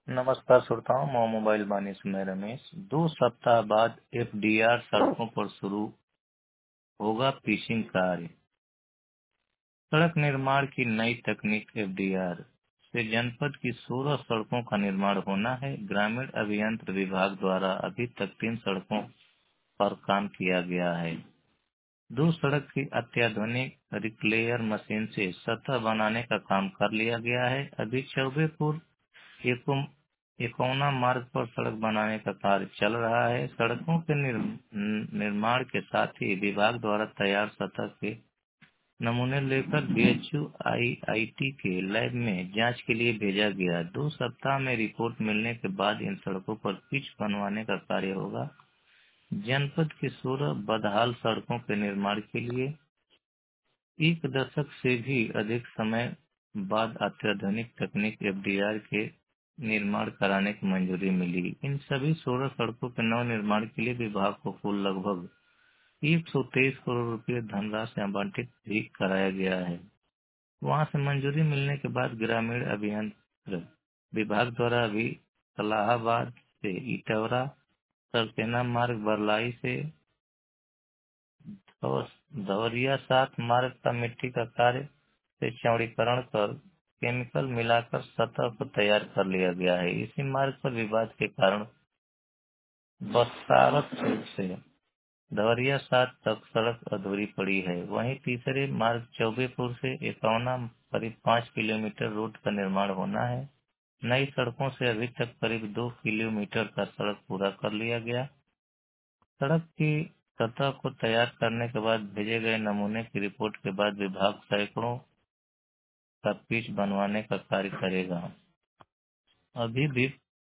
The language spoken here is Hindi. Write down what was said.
नमस्कार श्रोताओं, मैं मोबाइल बानी से मैं रमेश। 2 सप्ताह बाद एफडीआर सड़कों पर शुरू होगा पिचिंग कार्य। सड़क निर्माण की नई तकनीक एफडीआर से जनपद की 16 सड़कों का निर्माण होना है। ग्रामीण अभियंत्रण विभाग द्वारा अभी तक 3 सड़कों पर काम किया गया है। 2 सड़क की अत्याधुनिक रिक्लेयर मशीन से सतह बनाने का काम कर लिया गया है। अभी चौबेपुर एकौना मार्ग पर सड़क बनाने का कार्य चल रहा है। सड़कों के निर्माण के साथ ही विभाग द्वारा तैयार सतह के नमूने लेकर बीएचयू आईआईटी के लैब में जांच के लिए भेजा गया। 2 सप्ताह में रिपोर्ट मिलने के बाद इन सड़कों पर पिच बनवाने का कार्य होगा। जनपद की 16 बदहाल सड़कों के निर्माण के लिए 1 दशक से भी अधिक समय बाद अत्याधुनिक तकनीक एफडीआर के निर्माण कराने की मंजूरी मिली। इन सभी 16 सड़कों के नव निर्माण के लिए विभाग को कुल लगभग 123 करोड़ रुपए धनराशि आवंटित भी कराया गया है। वहां से मंजूरी मिलने के बाद ग्रामीण अभियंत्रण विभाग द्वारा अभी इलाहाबाद से इटौरा, सरसेना मार्ग, बरलाई से और धवरिया 7 मार्ग का मिट्टी का कार्य से चौड़ीकरण कर केमिकल मिलाकर सतह को तैयार कर लिया गया है। इसी मार्ग पर विवाद के कारण बसारत से धवरिया 7 तक सड़क अधूरी पड़ी है। वहीं तीसरे मार्ग चौबेपुर से एकौना करीब 5 किलोमीटर रोड का निर्माण होना है। नई सड़कों से अभी तक करीब 2 किलोमीटर का सड़क पूरा कर लिया गया। सड़क की सतह को तैयार करने के बाद भेजे गए नमूने की रिपोर्ट के बाद विभाग सैकड़ों का पिच बनवाने का कार्य करेगा। अभी भी